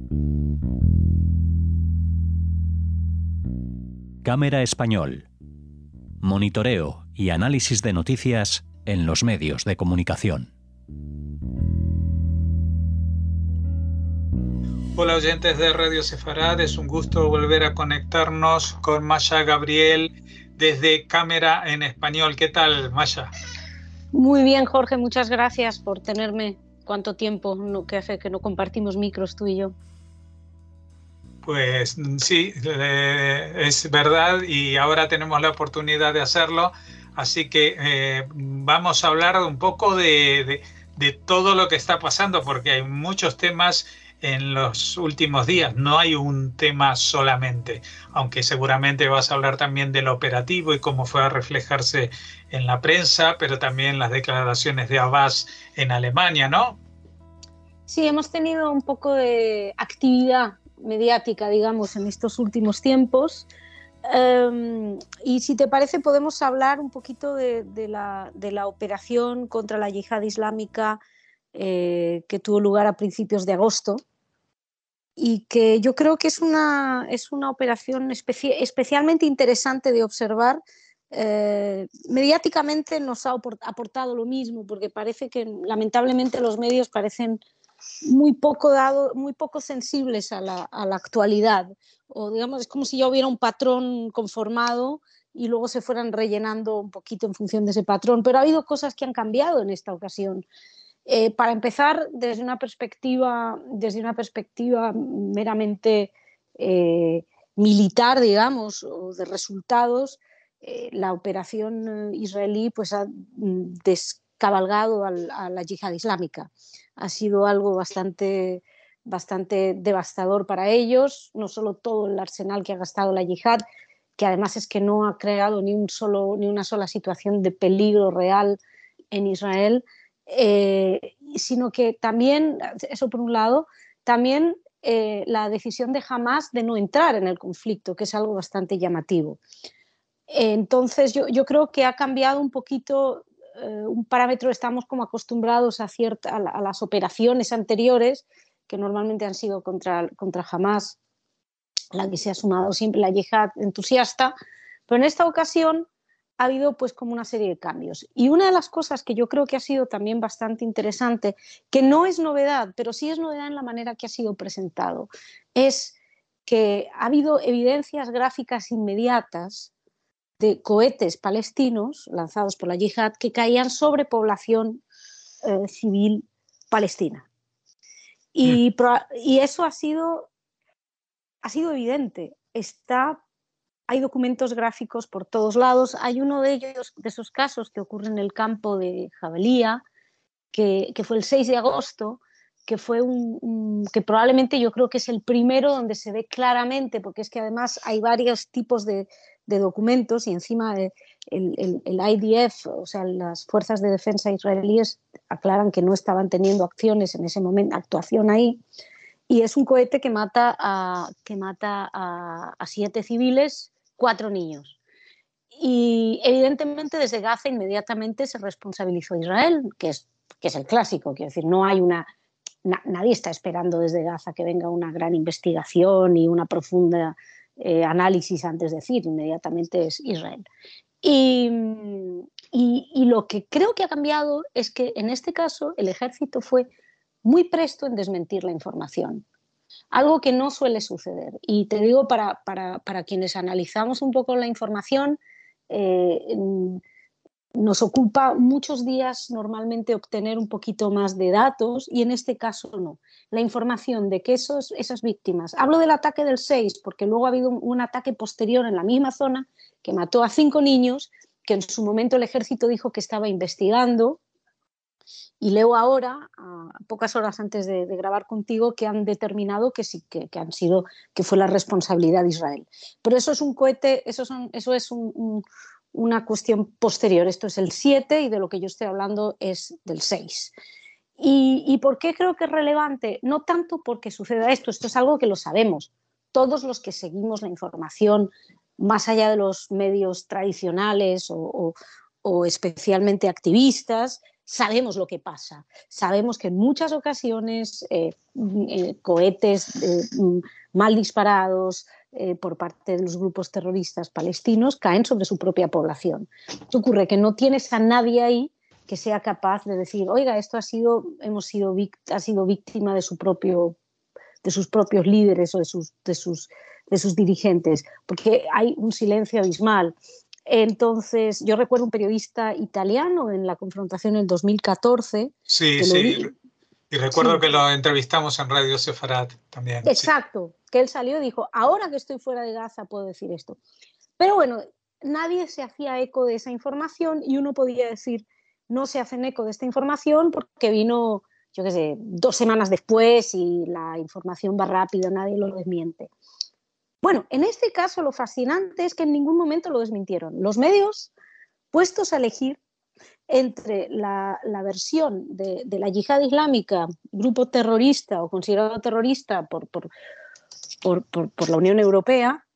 Cámara Español. Monitoreo y análisis de noticias en los medios de comunicación. Hola oyentes de Radio Sefarad, es un gusto volver a conectarnos con Maya Gabriel desde Cámara en Español. ¿Qué tal, Maya? Muy bien, Jorge, muchas gracias por tenerme. ¿Cuánto tiempo que hace que no compartimos micros tú y yo? Pues sí, es verdad, y ahora tenemos la oportunidad de hacerlo, así que vamos a hablar un poco de todo lo que está pasando, porque hay muchos temas en los últimos días, no hay un tema solamente, aunque seguramente vas a hablar también del operativo y cómo fue a reflejarse en la prensa, pero también las declaraciones de Abbas en Alemania, ¿no? Sí, hemos tenido un poco de actividad mediática, digamos, en estos últimos tiempos. Y si te parece, podemos hablar un poquito de la operación contra la yihad islámica que tuvo lugar a principios de agosto y que yo creo que es una operación especialmente interesante de observar. Mediáticamente nos ha aportado lo mismo, porque parece que lamentablemente los medios parecen muy poco sensibles a la actualidad, o digamos es como si ya hubiera un patrón conformado y luego se fueran rellenando un poquito en función de ese patrón, pero ha habido cosas que han cambiado en esta ocasión. Para empezar, desde una perspectiva meramente militar, digamos, o de resultados, la operación israelí pues ha descabalgado a la yihad islámica. Ha sido algo bastante devastador para ellos, no solo todo el arsenal que ha gastado la yihad, que además es que no ha creado ni una sola situación de peligro real en Israel, sino que también, eso por un lado, también la decisión de Hamás de no entrar en el conflicto, que es algo bastante llamativo. Entonces yo creo que ha cambiado un poquito un parámetro. Estamos como acostumbrados a las operaciones anteriores, que normalmente han sido contra Hamás, la que se ha sumado siempre la yihad entusiasta, pero en esta ocasión ha habido pues como una serie de cambios. Y una de las cosas que yo creo que ha sido también bastante interesante, que no es novedad, pero sí es novedad en la manera que ha sido presentado, es que ha habido evidencias gráficas inmediatas de cohetes palestinos lanzados por la yihad que caían sobre población civil palestina. Y eso ha sido evidente. Hay documentos gráficos por todos lados. Hay uno de ellos, de esos casos que ocurre en el campo de Jabalía, que fue el 6 de agosto, que fue que probablemente yo creo que es el primero donde se ve claramente, porque es que además hay varios tipos de documentos y encima el IDF, o sea, las fuerzas de defensa israelíes aclaran que no estaban teniendo acciones en ese momento, actuación ahí. Y es un cohete que mata a 7 civiles, 4 niños. Y evidentemente desde Gaza inmediatamente se responsabilizó a Israel, que es el clásico, quiero decir, no hay nadie está esperando desde Gaza que venga una gran investigación y una profunda análisis antes de decir, inmediatamente es Israel. Y lo que creo que ha cambiado es que en este caso el ejército fue muy presto en desmentir la información, algo que no suele suceder. Y te digo, para quienes analizamos un poco la información, nos ocupa muchos días normalmente obtener un poquito más de datos y en este caso no. La información de que esas víctimas, hablo del ataque del 6 porque luego ha habido un ataque posterior en la misma zona que mató a 5 niños, que en su momento el ejército dijo que estaba investigando. Y leo ahora, a pocas horas antes de grabar contigo, que han determinado que sí, que fue la responsabilidad de Israel. Pero eso es un cohete, eso es una cuestión posterior. Esto es el 7 y de lo que yo estoy hablando es del 6. ¿Y por qué creo que es relevante? No tanto porque suceda esto es algo que lo sabemos. Todos los que seguimos la información, más allá de los medios tradicionales o especialmente activistas, sabemos lo que pasa. Sabemos que en muchas ocasiones cohetes mal disparados por parte de los grupos terroristas palestinos caen sobre su propia población. ¿Qué ocurre? Que no tienes a nadie ahí que sea capaz de decir, oiga, esto ha sido víctima de sus propios líderes o de sus dirigentes, porque hay un silencio abismal. Entonces, yo recuerdo un periodista italiano en la confrontación en 2014. Sí, sí. Y recuerdo que lo entrevistamos en Radio Sefarat también. Exacto, sí. Que él salió y dijo, ahora que estoy fuera de Gaza puedo decir esto. Pero bueno, nadie se hacía eco de esa información y uno podía decir, no se hacen eco de esta información porque vino, yo qué sé, 2 semanas después y la información va rápido, nadie lo desmiente. Bueno, en este caso lo fascinante es que en ningún momento lo desmintieron. Los medios, puestos a elegir entre la versión de la yihad islámica, grupo terrorista o considerado terrorista por la Unión Europea,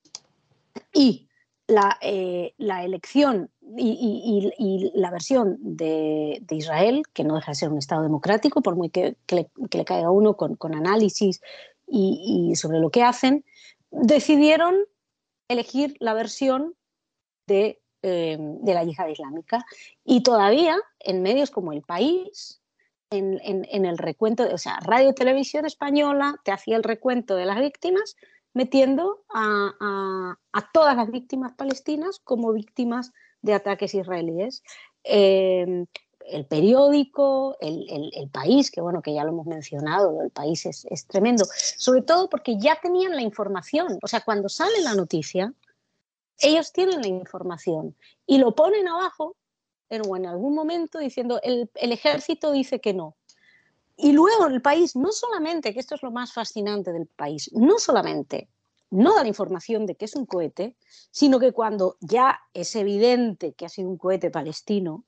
y la elección y la versión de Israel, que no deja de ser un Estado democrático, por muy que le caiga a uno con análisis y sobre lo que hacen, decidieron elegir la versión de la yihad islámica. Y todavía en medios como El País, en el recuento, o sea, Radio Televisión Española te hacía el recuento de las víctimas metiendo a todas las víctimas palestinas como víctimas de ataques israelíes. El periódico, el País, que bueno, que ya lo hemos mencionado, El País es tremendo, sobre todo porque ya tenían la información, o sea, cuando sale la noticia, ellos tienen la información y lo ponen abajo o en algún momento diciendo el ejército dice que no. Y luego El País, no solamente, que esto es lo más fascinante del País, no solamente no da la información de que es un cohete, sino que cuando ya es evidente que ha sido un cohete palestino,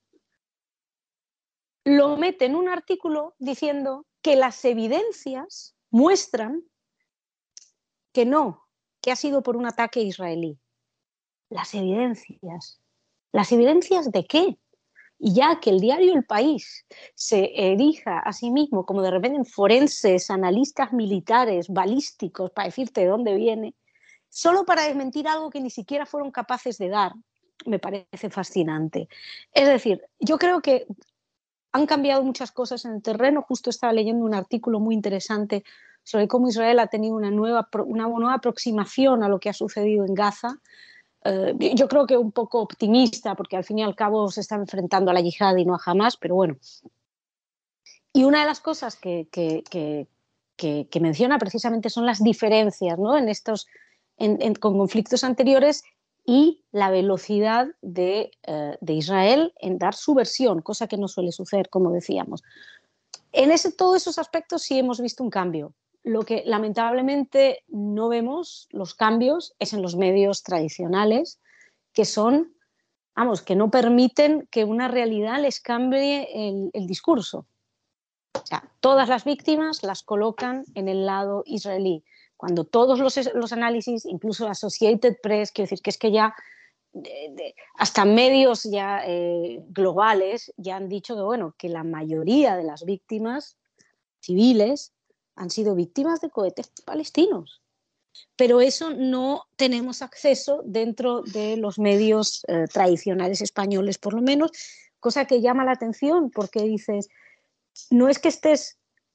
lo mete en un artículo diciendo que las evidencias muestran que no, que ha sido por un ataque israelí. Las evidencias. ¿Las evidencias de qué? Y ya que el diario El País se erija a sí mismo como de repente forenses, analistas militares, balísticos, para decirte de dónde viene, solo para desmentir algo que ni siquiera fueron capaces de dar, me parece fascinante. Es decir, yo creo que han cambiado muchas cosas en el terreno. Justo estaba leyendo un artículo muy interesante sobre cómo Israel ha tenido una nueva aproximación a lo que ha sucedido en Gaza. Yo creo que un poco optimista, porque al fin y al cabo se está enfrentando a la yihad y no a Hamas, pero bueno. Y una de las cosas que menciona precisamente son las diferencias, ¿no? Con conflictos anteriores y la velocidad de Israel en dar su versión, cosa que no suele suceder, como decíamos. En todos esos aspectos sí hemos visto un cambio. Lo que lamentablemente no vemos, los cambios, es en los medios tradicionales, que que no permiten que una realidad les cambie el discurso. O sea, todas las víctimas las colocan en el lado israelí, cuando todos los análisis, incluso la Associated Press, quiero decir que es que ya hasta medios ya globales ya han dicho que, bueno, que la mayoría de las víctimas civiles han sido víctimas de cohetes palestinos. Pero eso no tenemos acceso dentro de los medios tradicionales españoles, por lo menos, cosa que llama la atención, porque dices, no es que estés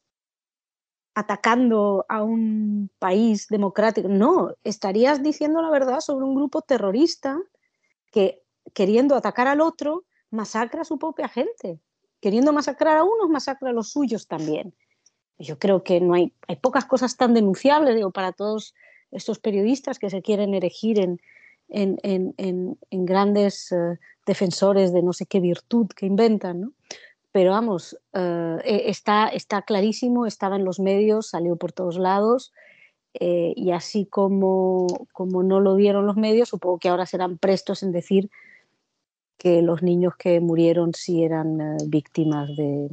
atacando a un país democrático, no, estarías diciendo la verdad sobre un grupo terrorista que, queriendo atacar al otro, masacra a su propia gente. Queriendo masacrar a unos, masacra a los suyos también. Yo creo que no hay pocas cosas tan denunciables, digo, para todos estos periodistas que se quieren erigir en grandes defensores de no sé qué virtud que inventan, ¿no? Pero vamos, está clarísimo, estaba en los medios, salió por todos lados, y así como no lo dieron los medios, supongo que ahora serán prestos en decir que los niños que murieron sí eran víctimas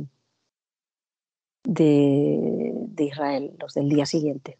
de Israel, los del día siguiente.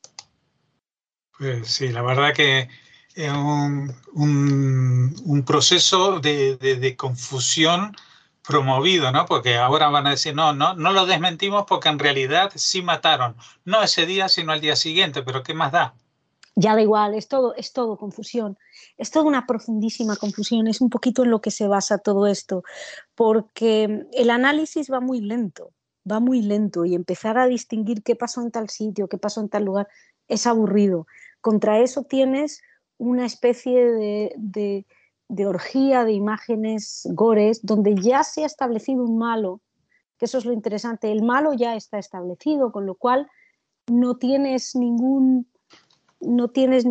Pues sí, la verdad que un proceso de confusión promovido, ¿no? Porque ahora van a decir, no lo desmentimos porque en realidad sí mataron. No ese día, sino al día siguiente, pero ¿qué más da? Ya da igual, es todo confusión, es toda una profundísima confusión, es un poquito en lo que se basa todo esto, porque el análisis va muy lento y empezar a distinguir qué pasó en tal sitio, qué pasó en tal lugar, es aburrido. Contra eso tienes una especie de orgía de imágenes gores donde ya se ha establecido un malo, que eso es lo interesante, el malo ya está establecido, con lo cual no tienes no tienes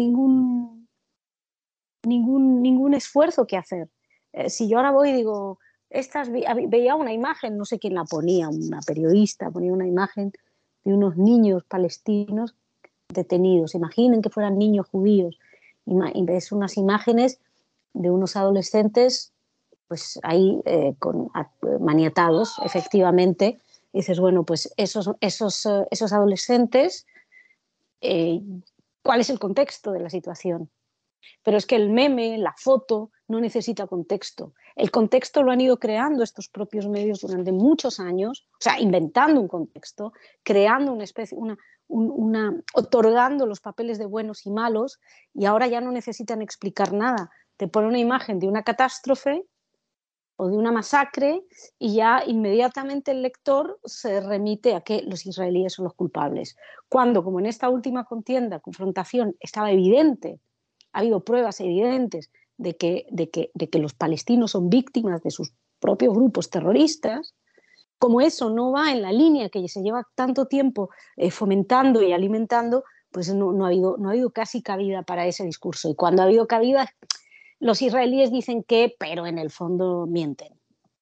ningún esfuerzo que hacer. Si yo ahora voy y digo, veía una imagen, no sé quién la ponía, una periodista ponía una imagen de unos niños palestinos detenidos. Imaginen que fueran niños judíos y ves unas imágenes de unos adolescentes pues ahí maniatados, efectivamente. Y dices, bueno, pues esos adolescentes, eh, ¿cuál es el contexto de la situación? Pero es que el meme, la foto, no necesita contexto. El contexto lo han ido creando estos propios medios durante muchos años, o sea, inventando un contexto, creando una especie, otorgando los papeles de buenos y malos, y ahora ya no necesitan explicar nada. Te pone una imagen de una catástrofe o de una masacre y ya inmediatamente el lector se remite a que los israelíes son los culpables. Cuando, como en esta última contienda, confrontación, estaba evidente, ha habido pruebas evidentes de que los palestinos son víctimas de sus propios grupos terroristas, como eso no va en la línea que se lleva tanto tiempo fomentando y alimentando, pues no ha habido casi cabida para ese discurso. Y cuando ha habido cabida, los israelíes dicen que, pero en el fondo mienten.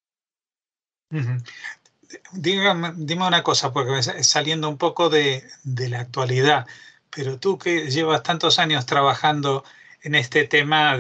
Dime una cosa, porque saliendo un poco de la actualidad, pero tú que llevas tantos años trabajando en este tema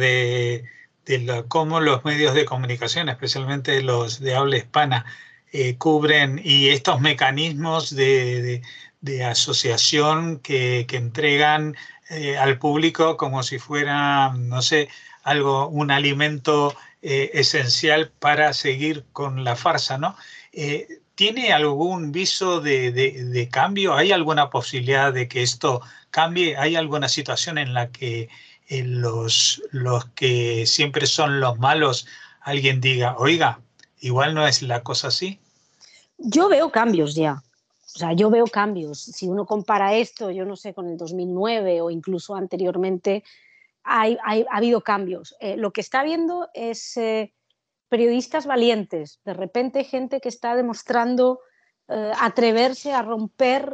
de cómo los medios de comunicación, especialmente los de habla hispana, cubren y estos mecanismos de asociación que entregan al público como si fuera, no sé, un alimento esencial para seguir con la farsa, ¿no? ¿Tiene algún viso de cambio? ¿Hay alguna posibilidad de que esto cambie? ¿Hay alguna situación en la que los que siempre son los malos, alguien diga, oiga, igual no es la cosa así? Yo veo cambios ya. O sea, yo veo cambios. Si uno compara esto, yo no sé, con el 2009 o incluso anteriormente, ha habido cambios. Lo que está habiendo es periodistas valientes, de repente gente que está demostrando atreverse a romper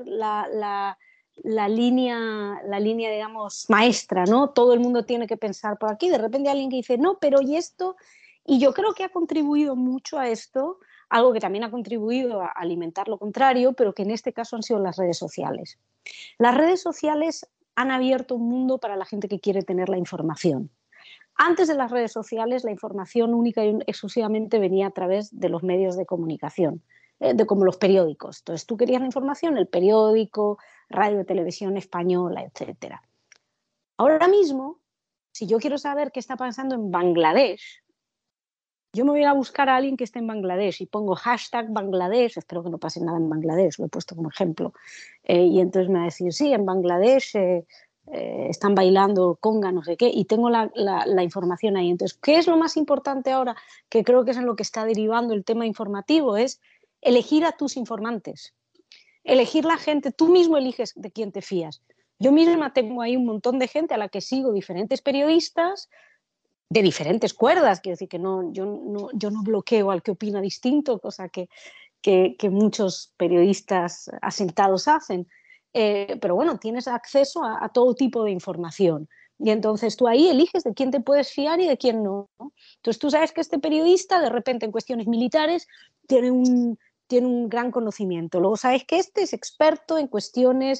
la línea, digamos, maestra, ¿no? Todo el mundo tiene que pensar por aquí, de repente alguien que dice, no, pero ¿y esto? Y yo creo que ha contribuido mucho a esto, algo que también ha contribuido a alimentar lo contrario, pero que en este caso han sido las redes sociales. Las redes sociales han abierto un mundo para la gente que quiere tener la información. Antes de las redes sociales, la información única y exclusivamente venía a través de los medios de comunicación, como los periódicos. Entonces, tú querías la información, el periódico, radio, televisión española, etcétera. Ahora mismo, si yo quiero saber qué está pasando en Bangladesh, yo me voy a buscar a alguien que esté en Bangladesh y pongo hashtag Bangladesh, espero que no pase nada en Bangladesh, lo he puesto como ejemplo, y entonces me va a decir, sí, en Bangladesh están bailando conga, no sé qué, y tengo la información ahí. Entonces, ¿qué es lo más importante ahora? Que creo que es en lo que está derivando el tema informativo, es elegir a tus informantes, elegir la gente, tú mismo eliges de quién te fías. Yo misma tengo ahí un montón de gente a la que sigo, diferentes periodistas, de diferentes cuerdas, quiero decir que yo no bloqueo al que opina distinto, cosa que muchos periodistas asentados hacen. Pero bueno, tienes acceso a todo tipo de información. Y entonces tú ahí eliges de quién te puedes fiar y de quién no. Entonces tú sabes que este periodista, de repente en cuestiones militares, tiene un gran conocimiento. Luego sabes que este es experto en cuestiones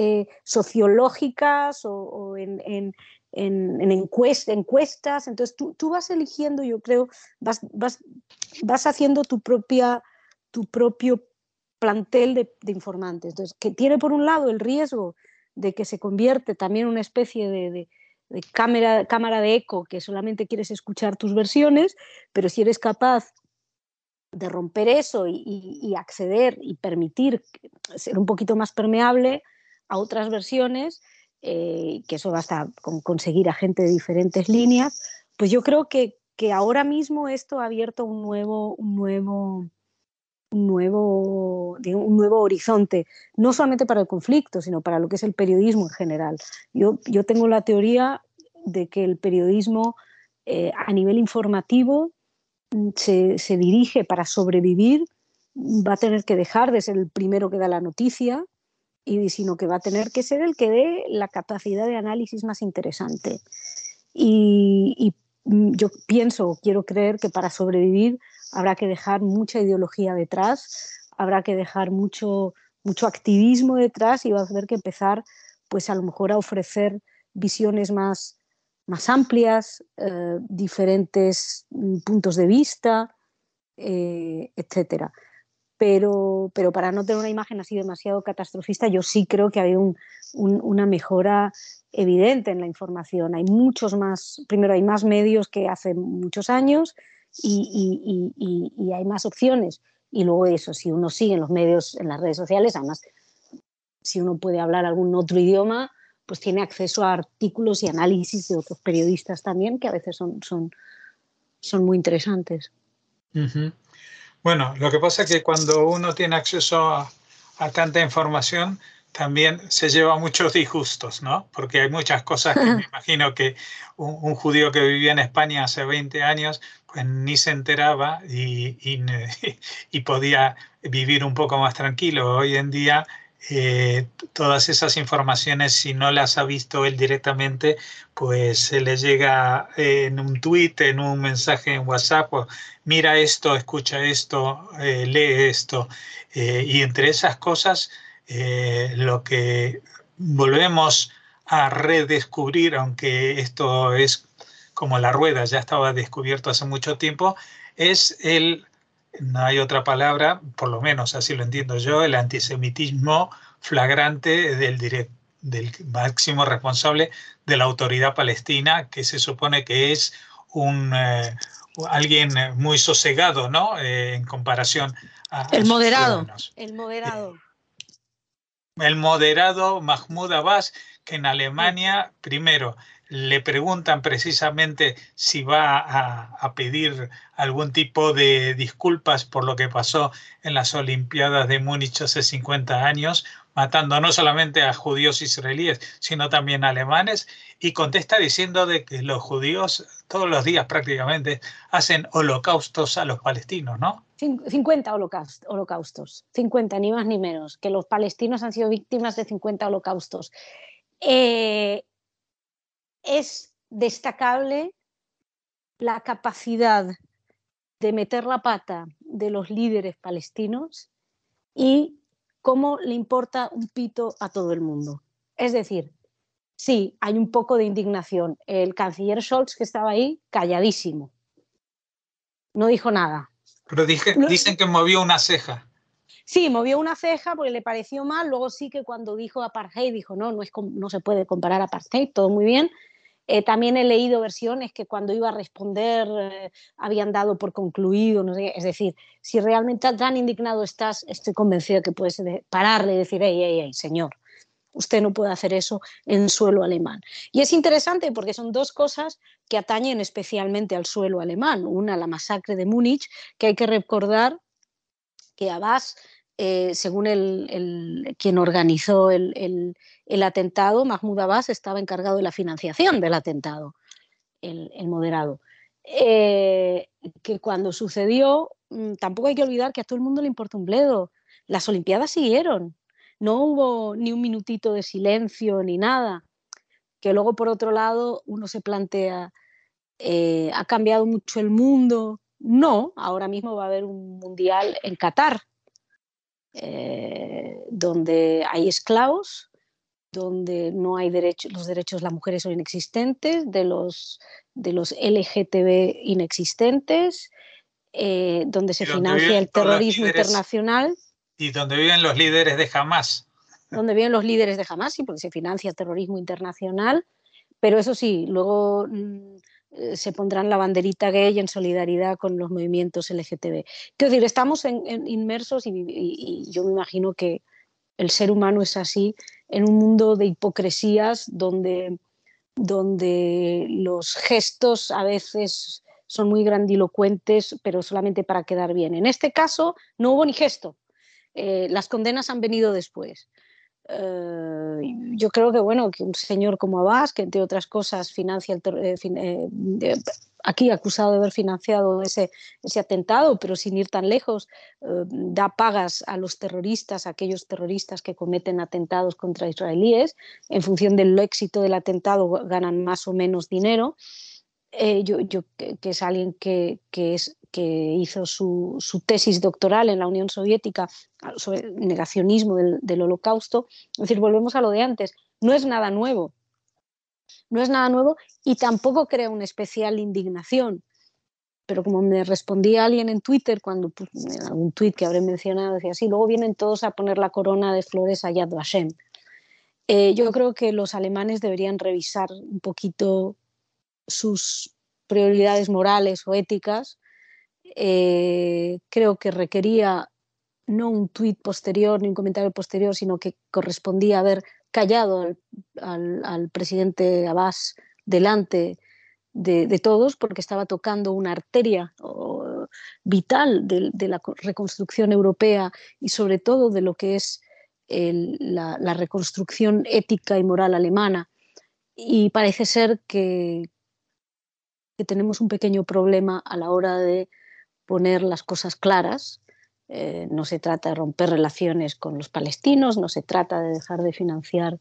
sociológicas o en encuestas. Entonces tú vas eligiendo, yo creo, vas haciendo tu propio plantel de informantes. Entonces, que tiene por un lado el riesgo de que se convierte también en una especie de cámara de eco, que solamente quieres escuchar tus versiones, pero si eres capaz de romper eso y acceder y permitir ser un poquito más permeable a otras versiones, que eso basta con conseguir a gente de diferentes líneas, pues yo creo que ahora mismo esto ha abierto un nuevo horizonte, no solamente para el conflicto, sino para lo que es el periodismo en general. Yo tengo la teoría de que el periodismo a nivel informativo se dirige para sobrevivir, va a tener que dejar de ser el primero que da la noticia, sino que va a tener que ser el que dé la capacidad de análisis más interesante. Y yo pienso, quiero creer que para sobrevivir habrá que dejar mucha ideología detrás, habrá que dejar mucho activismo detrás, y va a haber que empezar, pues a lo mejor, a ofrecer visiones más amplias, diferentes puntos de vista, etcétera. Pero para no tener una imagen así demasiado catastrofista, yo sí creo que hay una mejora evidente en la información. Hay muchos más, primero hay más medios que hace muchos años, y hay más opciones. Y luego eso, si uno sigue en los medios, en las redes sociales, además, si uno puede hablar algún otro idioma, pues tiene acceso a artículos y análisis de otros periodistas también, que a veces son muy interesantes. Uh-huh. Bueno, lo que pasa es que cuando uno tiene acceso a tanta información, también se lleva muchos disgustos, ¿no? Porque hay muchas cosas que me imagino que un judío que vivía en España hace 20 años, pues ni se enteraba y podía vivir un poco más tranquilo. Hoy en día, todas esas informaciones, si no las ha visto él directamente, pues se le llega en un tuit, en un mensaje en WhatsApp, o mira esto, escucha esto, lee esto. Y entre esas cosas, lo que volvemos a redescubrir, aunque esto es como la rueda, ya estaba descubierto hace mucho tiempo, es no hay otra palabra, por lo menos así lo entiendo yo, el antisemitismo flagrante del máximo responsable de la autoridad palestina, que se supone que es alguien muy sosegado, ¿no? En comparación a El sus moderado, ciudadanos. el moderado. El moderado Mahmoud Abbas, que en Alemania, primero, le preguntan precisamente si va a pedir algún tipo de disculpas por lo que pasó en las Olimpiadas de Múnich hace 50 años, matando no solamente a judíos israelíes, sino también a alemanes, y contesta diciendo de que los judíos todos los días prácticamente hacen holocaustos a los palestinos, ¿no? 50 holocaustos, 50, ni más ni menos, que los palestinos han sido víctimas de 50 holocaustos. Es destacable la capacidad de meter la pata de los líderes palestinos y cómo le importa un pito a todo el mundo. Es decir, sí, hay un poco de indignación. El canciller Scholz, que estaba ahí, calladísimo, no dijo nada. Pero dicen que movió una ceja. Sí, movió una ceja porque le pareció mal. Luego sí que cuando dijo apartheid, dijo no se puede comparar apartheid, todo muy bien. También he leído versiones que cuando iba a responder habían dado por concluido, no sé, es decir, si realmente tan indignado estás, estoy convencida que puedes pararle y decir, hey, señor, usted no puede hacer eso en suelo alemán. Y es interesante porque son dos cosas que atañen especialmente al suelo alemán. Una, la masacre de Múnich, que hay que recordar que Abbas, según quien organizó el atentado, Mahmoud Abbas, estaba encargado de la financiación del atentado, el moderado. Que cuando sucedió, tampoco hay que olvidar que a todo el mundo le importa un bledo. Las Olimpiadas siguieron, no hubo ni un minutito de silencio ni nada. Que luego, por otro lado, uno se plantea, ¿ha cambiado mucho el mundo? No, ahora mismo va a haber un mundial en Qatar, donde hay esclavos, donde no hay derechos, los derechos de las mujeres son inexistentes, de los LGTB inexistentes, donde se financia el terrorismo internacional. Y donde viven los líderes de Hamas. Donde viven los líderes de Hamas, sí, porque se financia el terrorismo internacional. Pero eso sí, luego se pondrán la banderita gay en solidaridad con los movimientos LGTB. Quiero decir, estamos inmersos y yo me imagino que el ser humano es así, en un mundo de hipocresías donde los gestos a veces son muy grandilocuentes, pero solamente para quedar bien. En este caso no hubo ni gesto. Las condenas han venido después. Yo creo que, bueno, que un señor como Abbas, que entre otras cosas financia aquí acusado de haber financiado ese atentado, pero sin ir tan lejos, da pagas a los terroristas, a aquellos terroristas que cometen atentados contra israelíes. En función del éxito del atentado ganan más o menos dinero. Que es alguien que hizo su tesis doctoral en la Unión Soviética sobre el negacionismo del Holocausto. Es decir, volvemos a lo de antes, no es nada nuevo. No es nada nuevo y tampoco crea una especial indignación. Pero como me respondía alguien en Twitter, cuando en algún tuit que habré mencionado, decía así, luego vienen todos a poner la corona de flores a Yad Vashem. Yo creo que los alemanes deberían revisar un poquito sus prioridades morales o éticas. Creo que requería no un tuit posterior ni un comentario posterior, sino que correspondía haber callado al presidente Abbas delante de todos, porque estaba tocando una arteria vital de la reconstrucción europea y sobre todo de lo que es la reconstrucción ética y moral alemana. Y parece ser que tenemos un pequeño problema a la hora de poner las cosas claras. No se trata de romper relaciones con los palestinos, no se trata de dejar de financiar,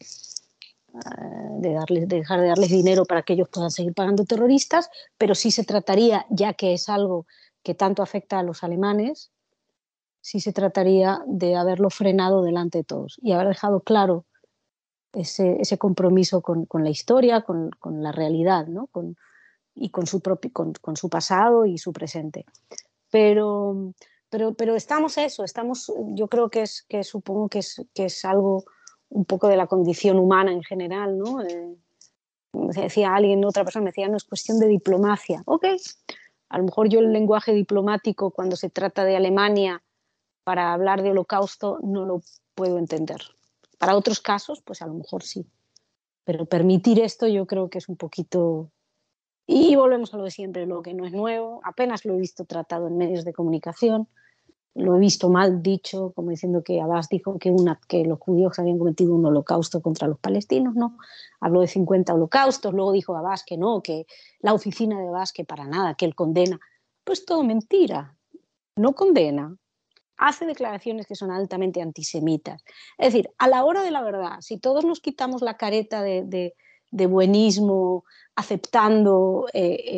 de dejar de darles dinero para que ellos puedan seguir pagando terroristas, pero sí se trataría, ya que es algo que tanto afecta a los alemanes, sí se trataría de haberlo frenado delante de todos y haber dejado claro ese compromiso con la historia, con la realidad, ¿no? Y con su pasado y su presente. Pero estamos yo creo que supongo que es algo un poco de la condición humana en general, ¿no? Decía alguien, otra persona me decía, no es cuestión de diplomacia. Ok, a lo mejor yo el lenguaje diplomático cuando se trata de Alemania para hablar de Holocausto no lo puedo entender. Para otros casos, pues a lo mejor sí. Pero permitir esto yo creo que es un poquito... Y volvemos a lo de siempre, lo que no es nuevo, apenas lo he visto tratado en medios de comunicación, lo he visto mal dicho, como diciendo que Abbas dijo que los judíos habían cometido un holocausto contra los palestinos, no, habló de 50 holocaustos, luego dijo Abbas que no, que la oficina de Abbas que para nada, que él condena, pues todo mentira, no condena, hace declaraciones que son altamente antisemitas. Es decir, a la hora de la verdad, si todos nos quitamos la careta de buenismo, aceptando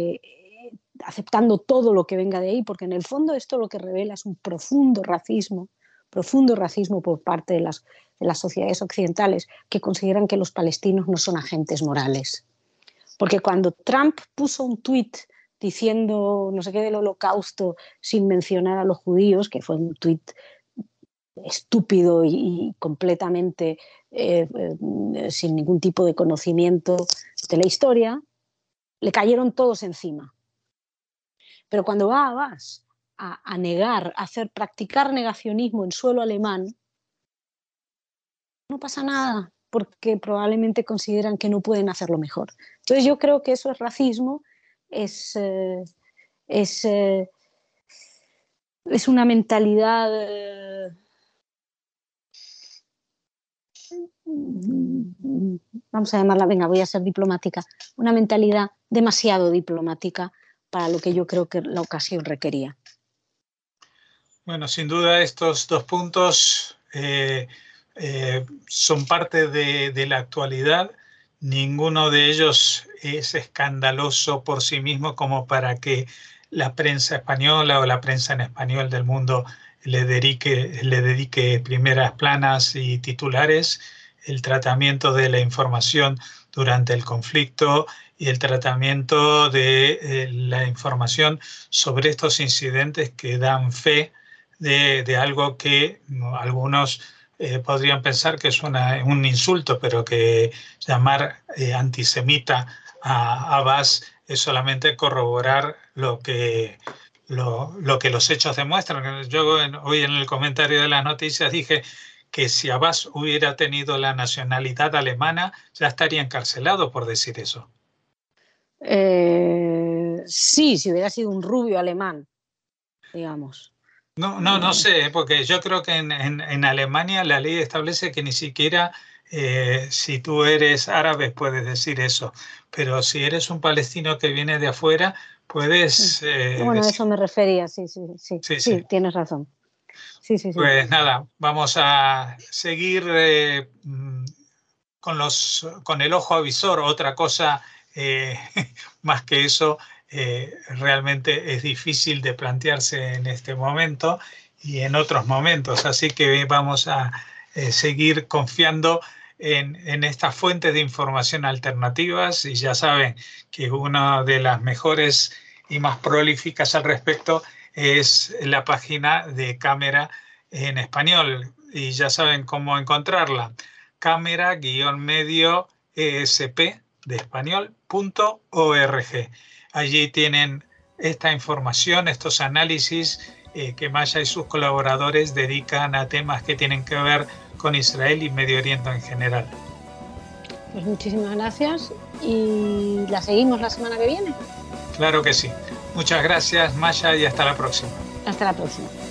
todo lo que venga de ahí, porque en el fondo esto lo que revela es un profundo racismo por parte de las sociedades occidentales que consideran que los palestinos no son agentes morales. Porque cuando Trump puso un tuit diciendo no sé qué del holocausto sin mencionar a los judíos, que fue un tuit estúpido y completamente sin ningún tipo de conocimiento de la historia, le cayeron todos encima. Pero cuando vas a negar, practicar negacionismo en suelo alemán, no pasa nada, porque probablemente consideran que no pueden hacerlo mejor. Entonces yo creo que eso es racismo, es una mentalidad... vamos a llamarla, venga, voy a ser diplomática, una mentalidad demasiado diplomática para lo que yo creo que la ocasión requería. Bueno, sin duda estos dos puntos son parte de la actualidad. Ninguno de ellos es escandaloso por sí mismo como para que la prensa española o la prensa en español del mundo le dedique primeras planas y titulares. El tratamiento de la información durante el conflicto y el tratamiento de la información sobre estos incidentes que dan fe de algo que algunos podrían pensar que es un insulto, pero que llamar antisemita a Abbas es solamente corroborar lo que los hechos demuestran. Yo hoy en el comentario de las noticias dije que si Abbas hubiera tenido la nacionalidad alemana, ya estaría encarcelado por decir eso. Sí, si hubiera sido un rubio alemán, digamos. No sé, porque yo creo que en Alemania la ley establece que ni siquiera si tú eres árabe puedes decir eso, pero si eres un palestino que viene de afuera, puedes bueno, decir... eso me refería, sí, tienes razón. Sí. Pues nada, vamos a seguir con el ojo avisor. Otra cosa más que eso realmente es difícil de plantearse en este momento y en otros momentos. Así que vamos a seguir confiando en estas fuentes de información alternativas, y ya saben que una de las mejores y más prolíficas al respecto es la página de Cámara en español, y ya saben cómo encontrarla: cámara-medio esp de español.org. Allí tienen esta información, estos análisis que Maya y sus colaboradores dedican a temas que tienen que ver con Israel y Medio Oriente en general. Pues muchísimas gracias, y la seguimos la semana que viene. Claro que sí. Muchas gracias, Maya, y hasta la próxima. Hasta la próxima.